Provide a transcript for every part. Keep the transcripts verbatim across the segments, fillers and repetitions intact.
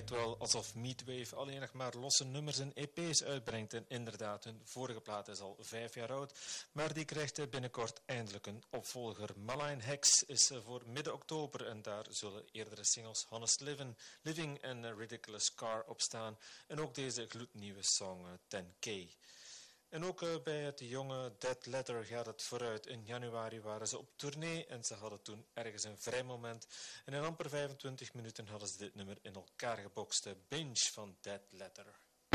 lijkt wel alsof Meatwave alleen nog maar losse nummers en E P's uitbrengt. En inderdaad, hun vorige plaat is al vijf jaar oud. Maar die krijgt binnenkort eindelijk een opvolger. Malign Hex is voor midden oktober. En daar zullen eerdere singles Honest Living, Living en Ridiculous Car op staan. En ook deze gloednieuwe song ten K. En ook uh, bij het jonge Dead Letter gaat het vooruit. In januari waren ze op tournee en ze hadden toen ergens een vrij moment. En in amper vijfentwintig minuten hadden ze dit nummer in elkaar gebokst. Binge van Dead Letter.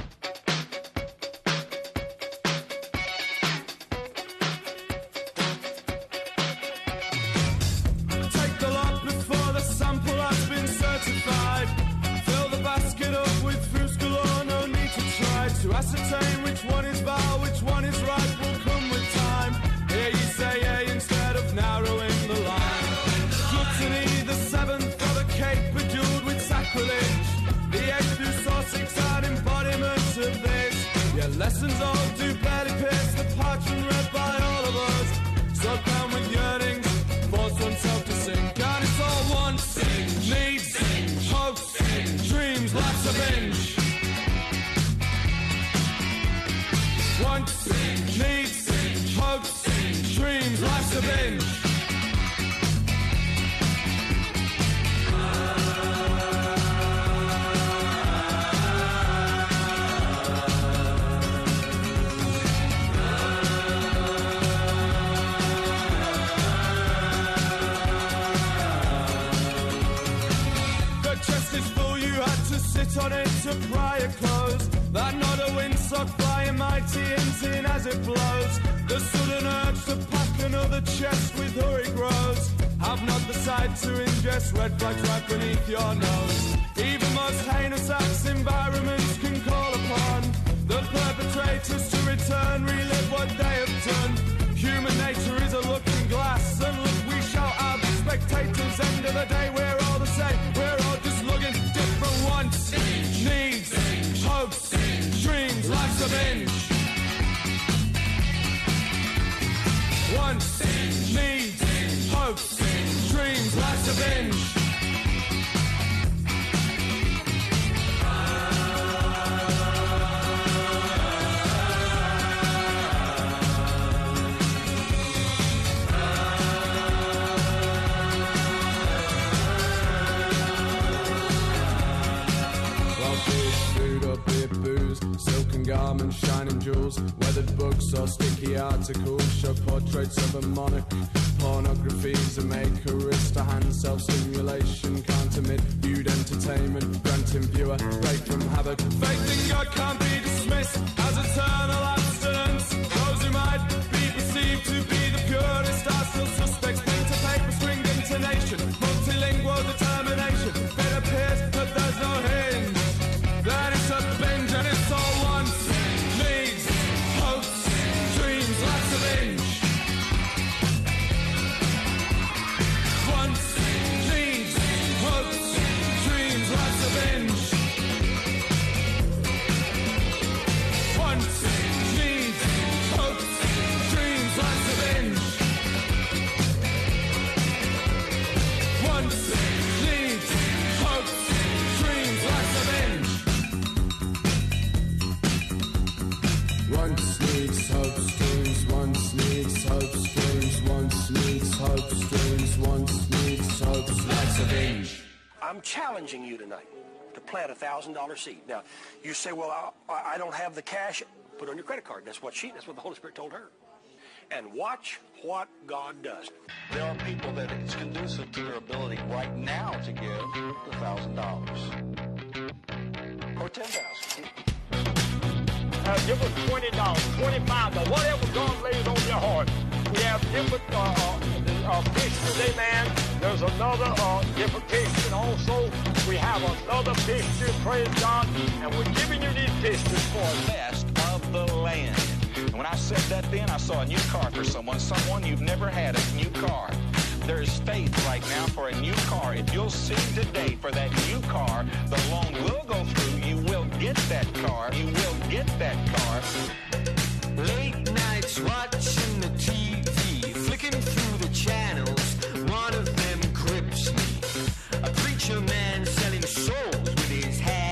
Take the lot before the sample has been certified. Fill the basket up with fruits galore, no need to try to ascertain which one is vile, which one is right will come with time. Here you say A instead of narrowing the line. Gluttony, the seventh of a cake bejeweled with sacrilege. The eighth through saw six are embodiments of this. Yeah, lessons all do barely pierce the parchment read by all of us. So down with yearnings, force oneself to sink. And it's all wants, needs, hopes, dreams, life's a binge. Wants, needs, hopes, dreams, life's a binge. The chest is full, you had to sit on it to pry your clothes. That not a windsock flying mighty in as it blows. The sudden urge to pack another chest with hurry grows. Have not the sight to ingest red flags right beneath your nose. Even most heinous acts environments can call upon the perpetrators to return, relive what they have done. Human nature is a looking glass, and look, we shall have spectators. End of the day, we're all the same. We're all just looking different wants, needs, hopes, dreams, life's a binge. Wants, needs, hopes, dreams, life's a binge. Garments, shining jewels, weathered books or sticky articles show portraits of a monarch. Pornography's a make a wrist, a hand self-stimulation can't emit viewed entertainment, granting viewer break from habit. Faith in God can't be dismissed as eternal abstinence. Those who might be perceived to be the purest are still suspects. Pen to paper, stringed intonation, multilingual determination. It appears that there's no hinge, that it's a binge and it's all one. I'm challenging you tonight to plant a thousand dollar seed. Now, you say, well, I, I don't have the cash. Put it on your credit card. That's what she, that's what the Holy Spirit told her. And watch what God does. There are people that it's conducive to their ability right now to give a thousand dollars. Or ten thousand. Uh, give us twenty dollars, twenty-five dollars, whatever God lays on your heart. We have different uh, uh, uh, pictures, amen. There's another uh, different picture. Also, we have another picture, praise God. And we're giving you these pictures for the best of the land. And when I said that then, I saw a new car for someone, someone you've never had a new car. There's faith right now for a new car. If you'll seed today for that new car, the loan will go through. You will get that car. You will get that car. Late nights watching the T V, flicking through the channels, one of them grips me. A preacher man selling souls with his hat.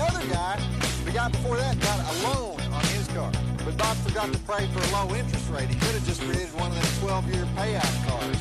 other guy, the guy before that, got a loan on his car. But Bob forgot to pray for a low interest rate. He could have just created one of them twelve-year payout cars.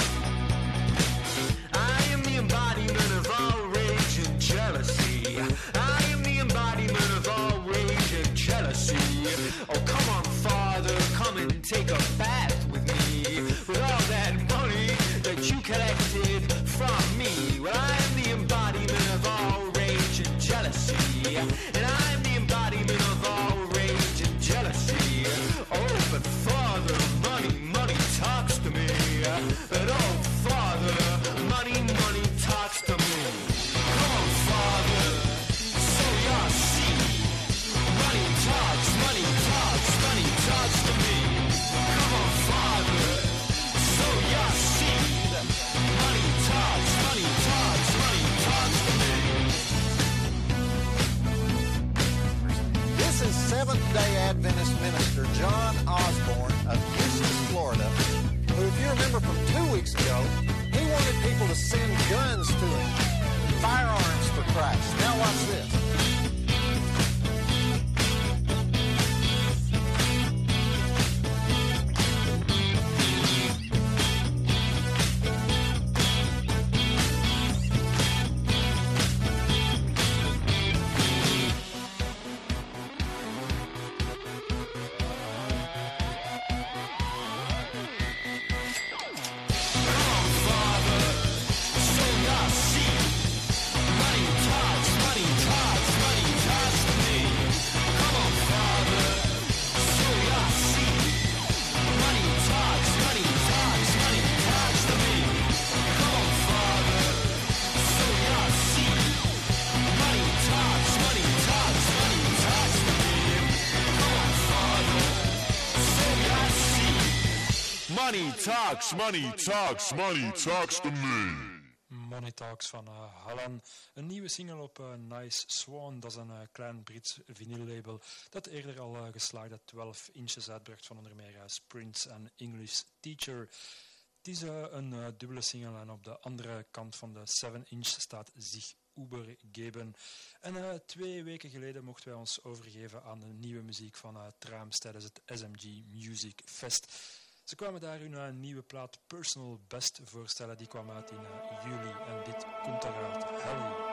I am the embodiment of all rage and jealousy. I am the embodiment of all rage and jealousy. Oh, come on, Father, come and take a bath with me. With all that money that you collected from me. Well, I am the embodiment of all rage and jealousy. And I am the embodiment of all rage and jealousy. Oh, but Father, money, money talks to me. But oh, Father, money, money talks to me. Come on, Father, so y'all see. Money talks, money talks, money talks to me. Come on, Father, so y'all see. Money talks, money talks, money talks to me. This is Seventh-day Adventist minister John Osborne of Eustis, Florida, who, if you remember from two weeks ago, he wanted people to send guns to him, firearms for Christ. Now watch this. Money talks, money talks, money talks to me. Money Talks van uh, Hallan. Een nieuwe single op uh, Nice Swan. Dat is een uh, klein Brits vinyllabel dat eerder al uh, geslaagde twaalf inches uitbracht van onder meer uh, Prince en English Teacher. Het is uh, een uh, dubbele single en op de andere kant van de zeven inch staat Zich Übergeben. En uh, twee weken geleden mochten wij ons overgeven aan de nieuwe muziek van uh, Trams tijdens het S M G Music Fest. Ze kwamen daar hun uh, nieuwe plaat Personal Best voorstellen. Die kwam uit in uh, juli en dit komt eruit. Helly.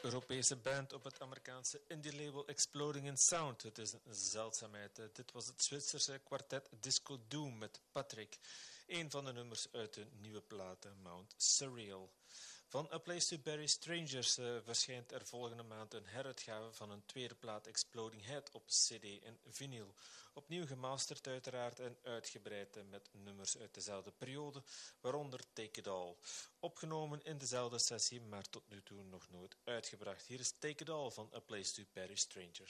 Europese band op het Amerikaanse indie-label Exploding in Sound. Het is een zeldzaamheid. Dit was het Zwitserse kwartet Disco Doom met Patrick. Een van de nummers uit de nieuwe plaat Mount Surreal. Van A Place to Bury Strangers uh, verschijnt er volgende maand een heruitgave van een tweede plaat Exploding Head op cd en vinyl. Opnieuw gemasterd uiteraard en uitgebreid uh, met nummers uit dezelfde periode, waaronder Take It All. Opgenomen in dezelfde sessie, maar tot nu toe nog nooit uitgebracht. Hier is Take It All van A Place to Bury Strangers.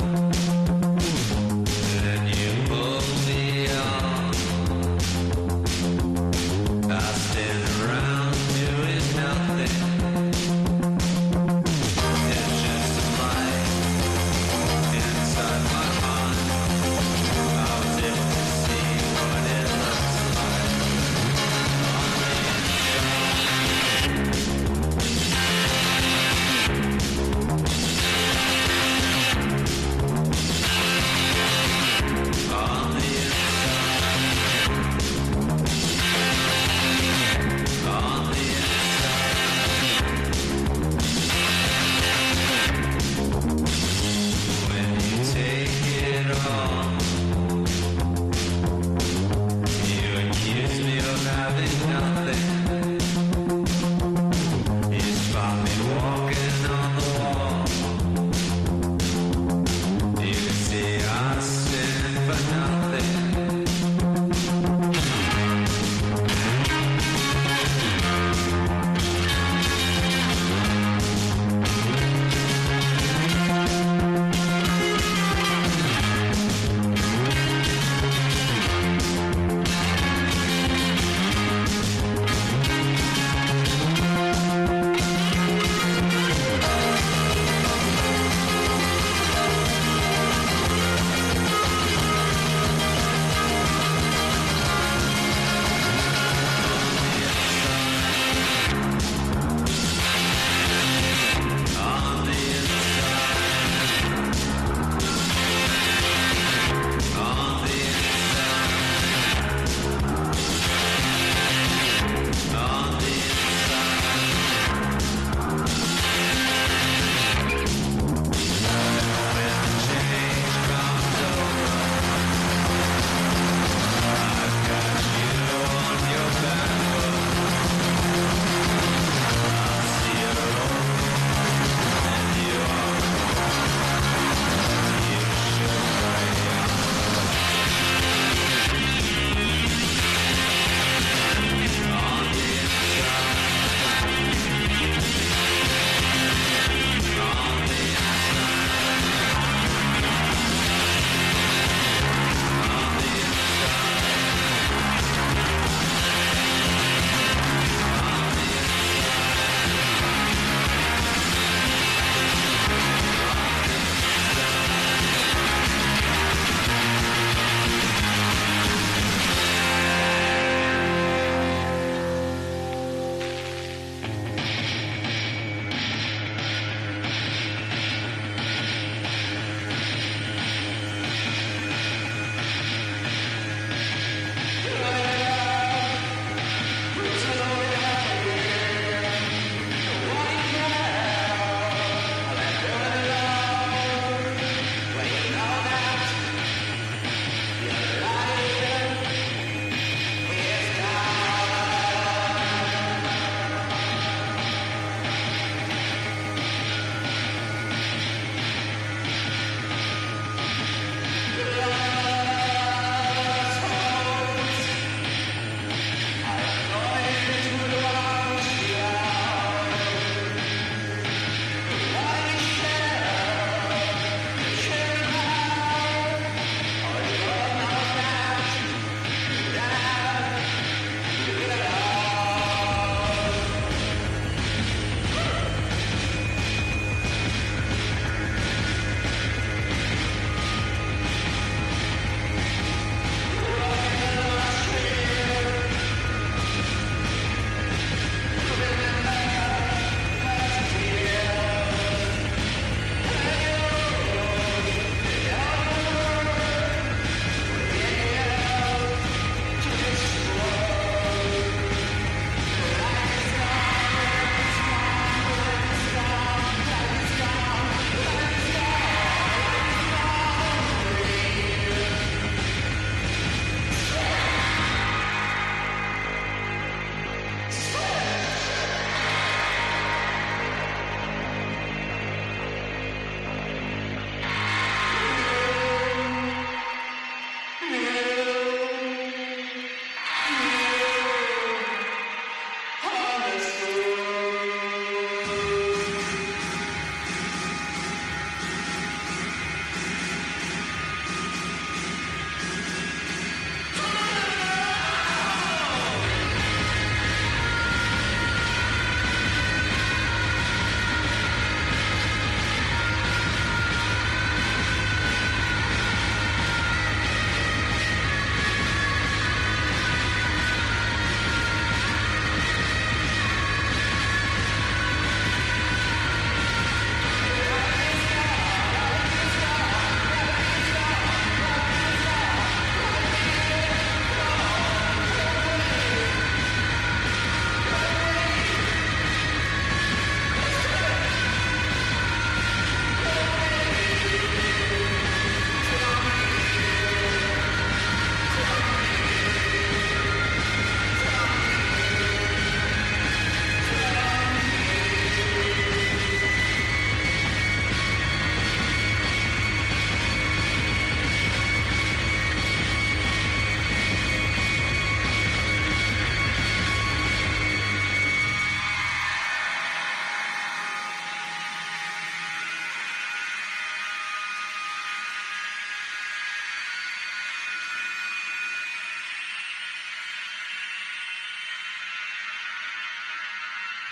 Ground.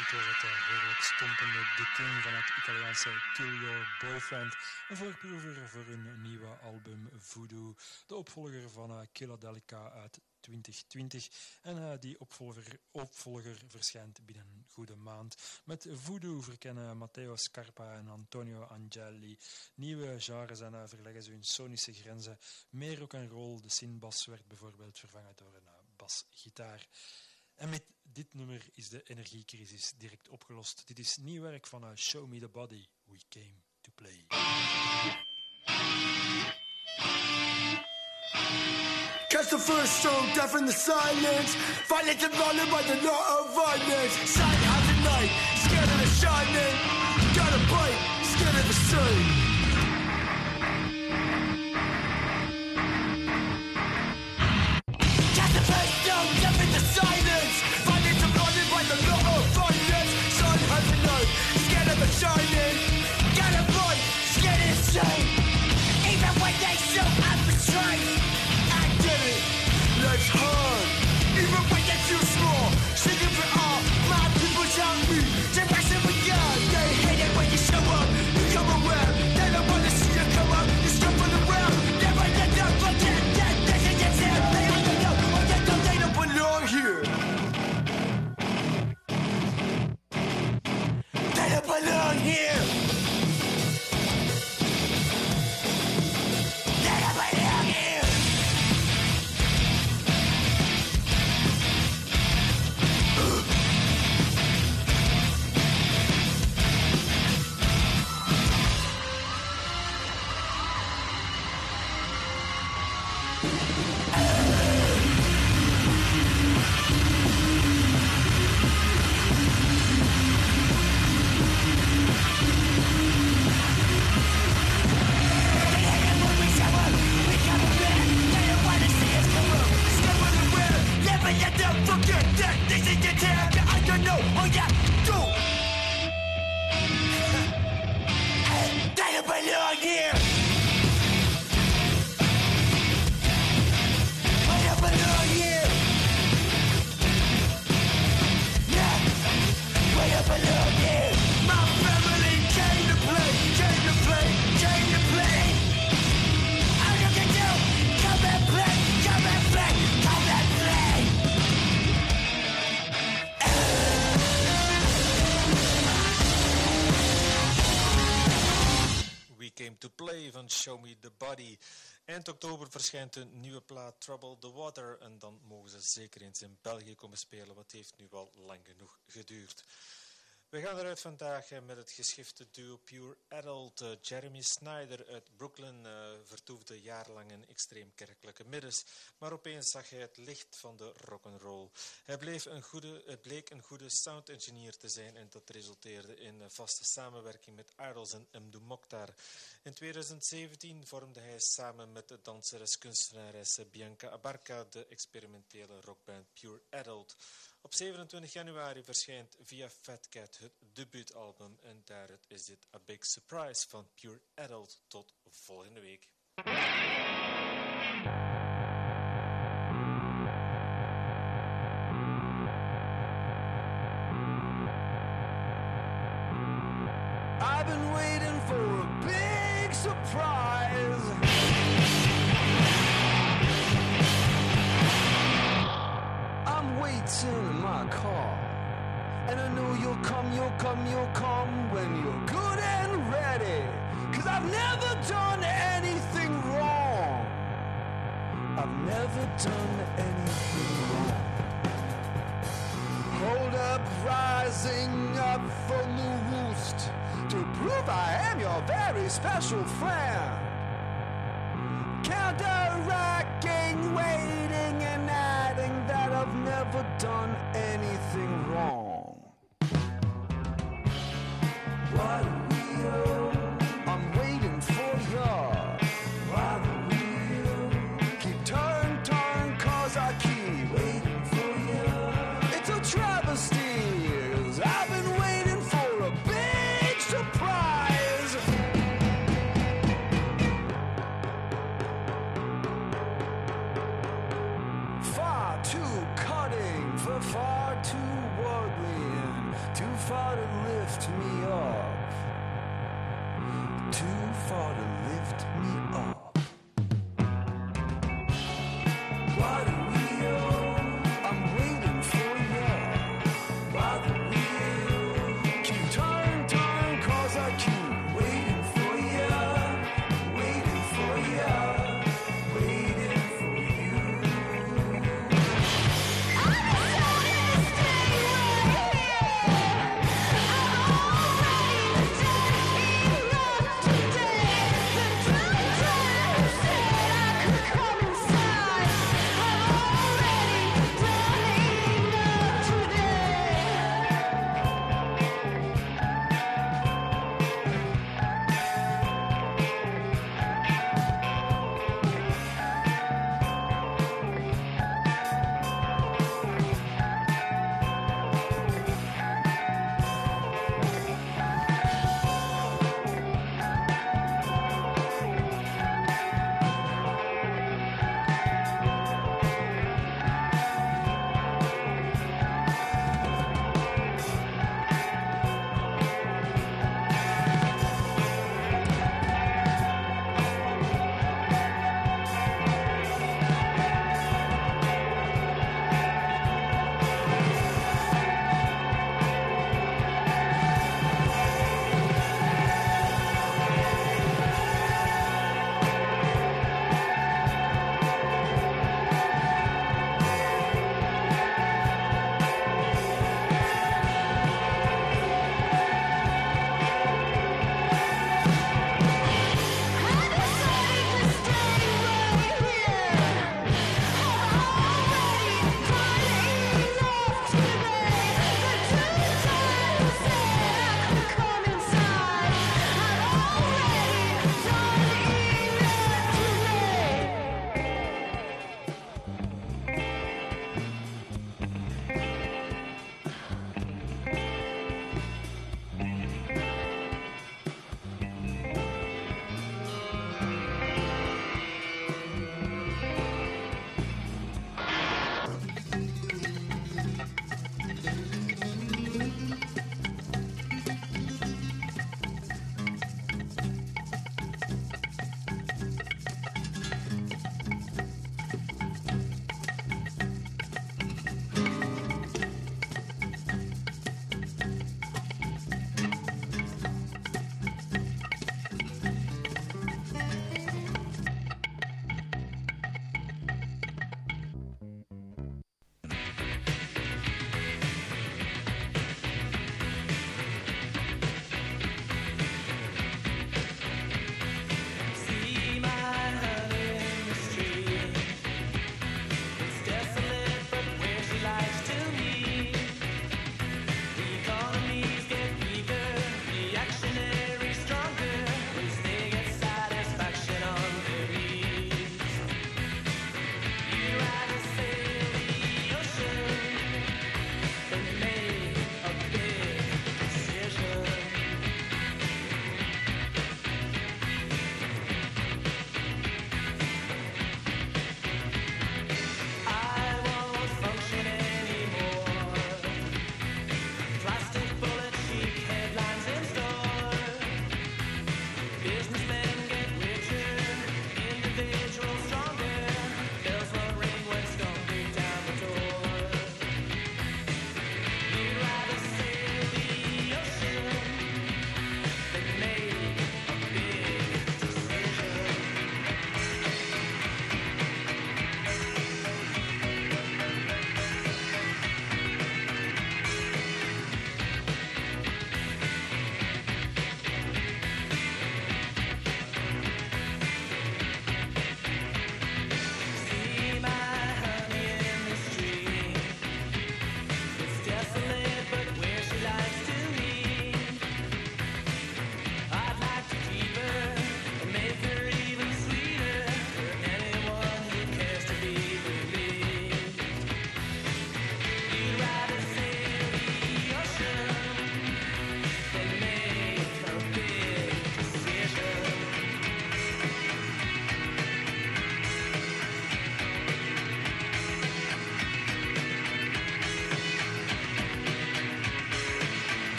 Dit was het uh, heerlijk stompende The King van het Italiaanse Kill Your Boyfriend. Een voorproever voor hun nieuwe album Voodoo. De opvolger van uh, Killadelica uit twintig twintig. En uh, die opvolger, opvolger verschijnt binnen een goede maand. Met Voodoo verkennen Matteo Scarpa en Antonio Angeli nieuwe genres en uh, verleggen ze hun sonische grenzen. Meer rock'n'roll. De synbas werd bijvoorbeeld vervangen door een uh, basgitaar. En met dit nummer is de energiecrisis direct opgelost. Dit is nieuw werk van uh, Show Me The Body. We Came To Play. Catch the first stroke, deaf in the silence. Violent and running by the law of violence. Silent as the night, scared of the shining. Got a bite, scared of the sun. Catch the first stroke, deaf in the silence. Violent and running by the law of violence. Silent as the night, scared of the shining. Got a bite, scared of the sun. Even when they show up betrayed. Life's hard, even when you're too small. Singing for all my people shout me. They're rushing for God. They hate it when you show up. You come around. They don't want to see you come up. You stop on the ground. Never let them forget that this is your town. They have to know, or they don't, they don't belong here. They don't belong here. They don't belong here. Forget that this is your town. I don't know. Oh yeah, do. They don't belong here. They don't belong here. Yeah, they don't belong here. My family came to play, came to play, came to play. I'm looking to come and play, come and play, come and play. Came to Play van Show Me The Body. Eind oktober verschijnt een nieuwe plaat Trouble The Water en dan mogen ze zeker eens in België komen spelen, wat heeft nu wel lang genoeg geduurd. We gaan eruit vandaag met het geschifte duo Pure Adult. Uh, Jeremy Snyder uit Brooklyn uh, vertoefde jarenlang in extreem kerkelijke middens, maar opeens zag hij het licht van de rock'n'roll. Hij bleef een goede, het bleek een goede sound engineer te zijn en dat resulteerde in een vaste samenwerking met Idols en Mdou Moctar. In twintig zeventien vormde hij samen met de danseres kunstenares Bianca Abarca de experimentele rockband Pure Adult. Op zevenentwintig januari verschijnt via Fat Cat het debuutalbum en daaruit is dit A Big Surprise van Pure Adult. Tot volgende week. I've been waiting for a big surprise. I'm waiting in my car, and I know you'll come, you'll come, you'll come when you're good and ready. Cause I've never done anything wrong. I've never done anything wrong. Hold up, rising up from the roost to prove I am your very special friend. Counteracting, waiting and adding that I've never done anything wrong. What do we owe? I'm waiting for you. What do we owe? Keep turn, turn, cause I keep waiting for you. It's a travesty, 'cause I've been waiting for a big surprise. far to lift me up, too far to lift me up. By the wheel, I'm waiting for you. By the wheel, keep time, time, cause I keep waiting for you, waiting for you, waiting for you. Today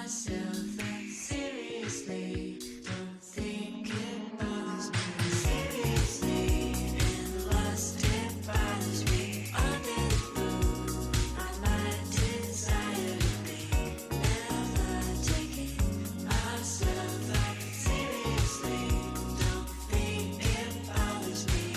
myself that seriously. Don't think it bothers me seriously. In lust it bothers me. Under the moon, I might desire to be. Never taking myself that seriously. Don't think it bothers me.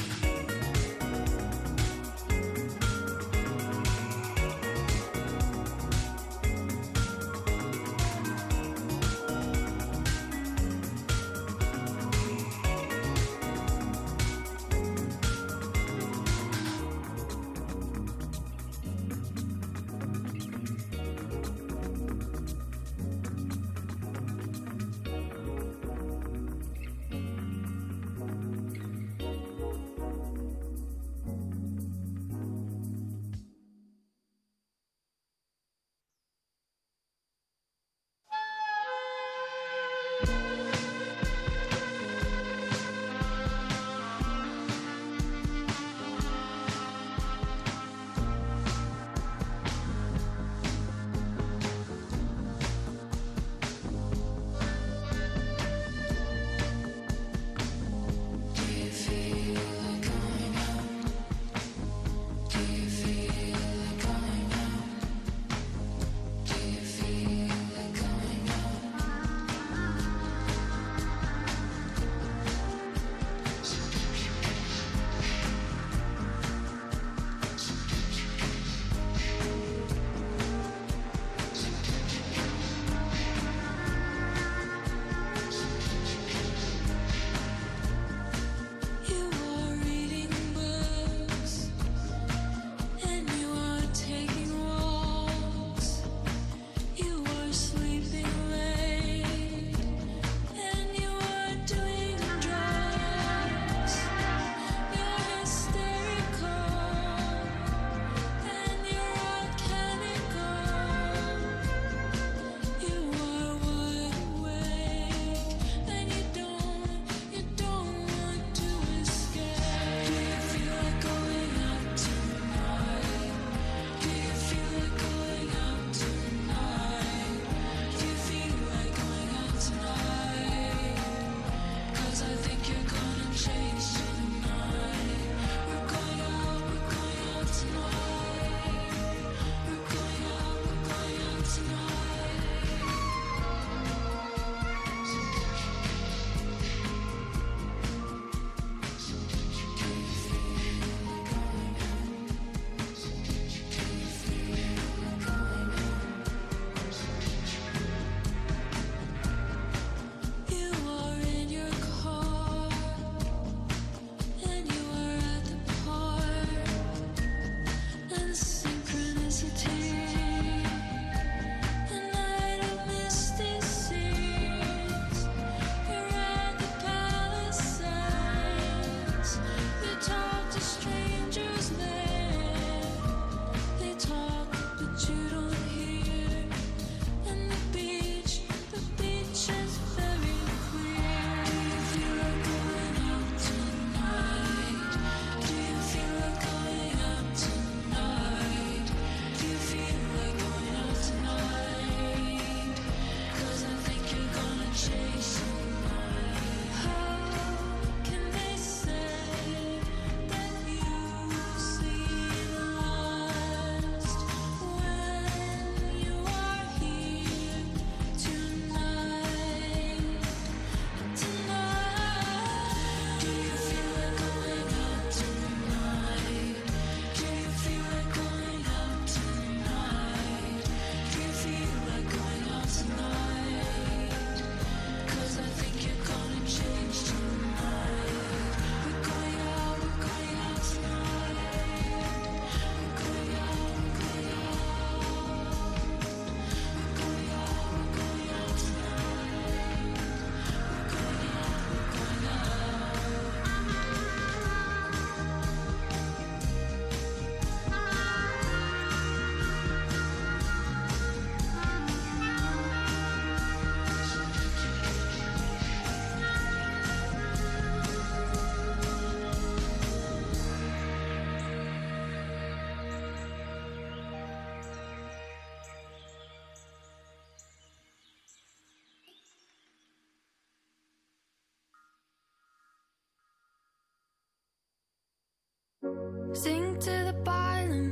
Sink to the bottom,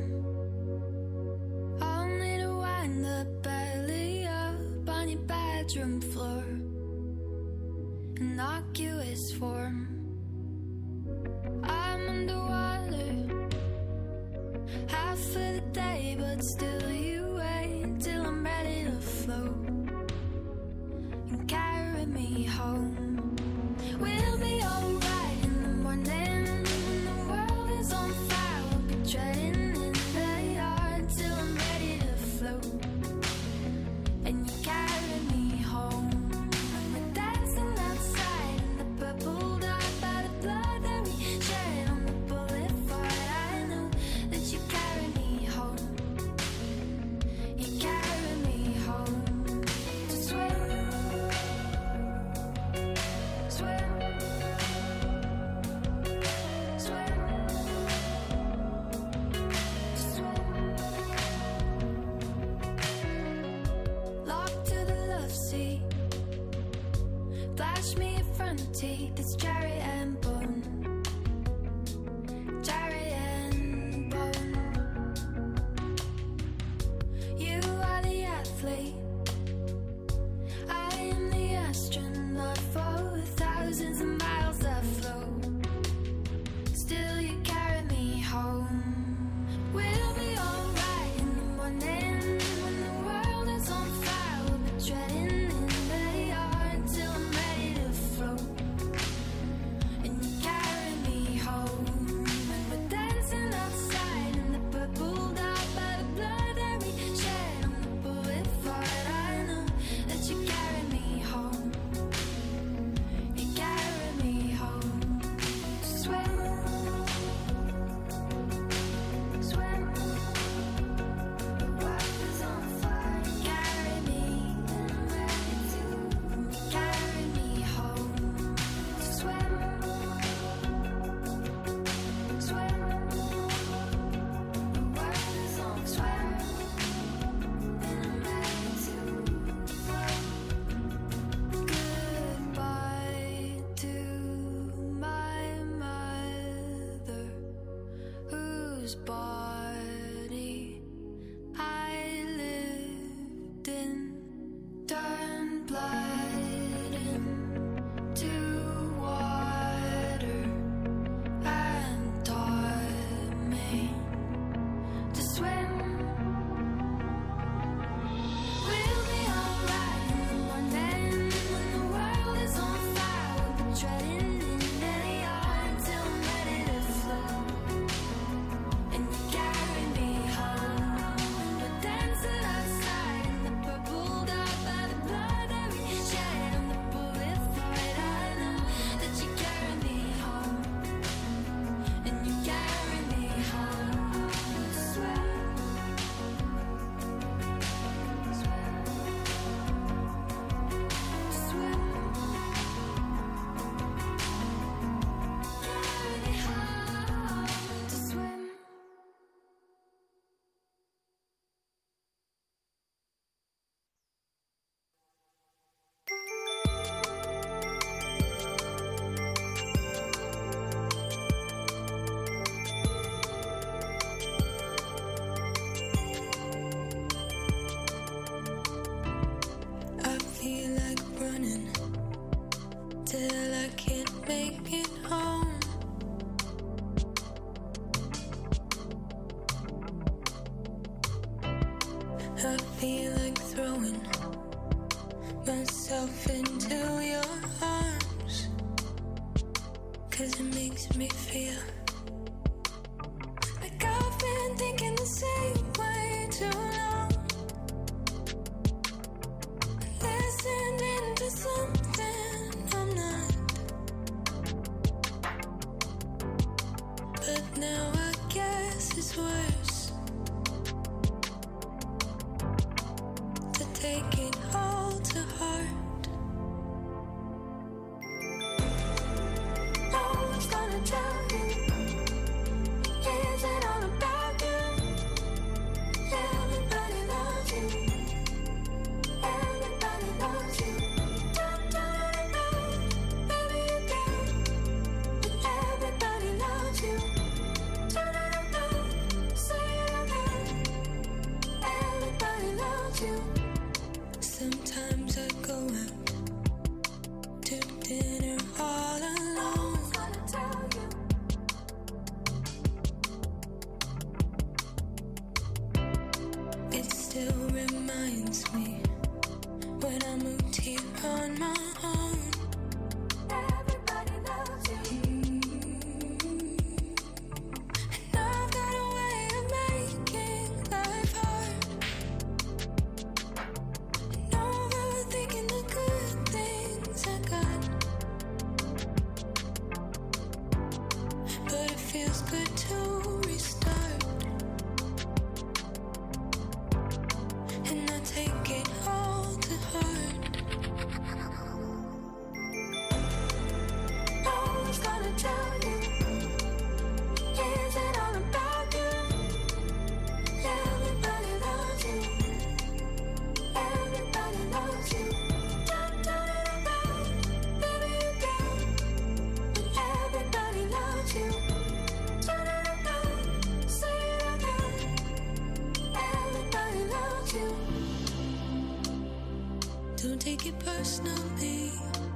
only to wind up belly up on your bedroom floor. Innocuous form. I'm underwater half of the day, but still you wait till I'm ready to float and carry me home. We'll be alright in the morning when the world is on fire. We'll be treading in the yard till I'm ready to float and you carry me home. We're dancing outside in the purple dark by the blood that we shed on the boulevard. I know that you carry me home. You carry me home to swim, swim, swim, swim. Locked to the love seat. Flash me your front teeth. It's cherry and bone. Cherry and bone. You are the athlete. I am the astronaut for thousands of miles afloat. Still you carry me home. We'll be alright in the morning when the world is on fire. We'll be treading in the yard till I'm ready to float and you carry me home. And we're dancing outside in the purple dark by the blood that we shed on the boulevard. I know that you carry me home. You carry me home to swim, swim. The world is on fire. Carry me, and I'm ready to carry me home to swim, swim. The world is on fire, and I'm ready to float. Goodbye to my mother, whose body I lived in, turned blood into water and taught me to swim. We'll be alright in the morning when the world is on fire. We'll be treading in the yard till I'm ready to float and you carry me home. And we're dancing outside in the purple dark by the blood that we shed on the boulevard. I know that you carry me home and you carry me home to swim, swim, to swim. Carry me home to swim. I feel like running till I can't make it home. I feel like throwing myself into your arms, 'cause it makes me feel like I've been thinking the same way too long. Listening to something I'm not, but now I guess it's worse to take it all to heart. No one's gonna tell you, is it all about you? Everybody loves you. Everybody loves you. Don't don't know, baby you do. But everybody loves you. on my own. Everybody loves you. And I've got a way of making life hard. And overthinking the good things I got. But it feels good to restart. And I take it all to heart. No one's gonna tell you. Is it all about you? Everybody loves you. Everybody loves you. Don't turn it around, baby, you can. But everybody loves you. Turn it around, say it again. Everybody loves you. Don't take it personally.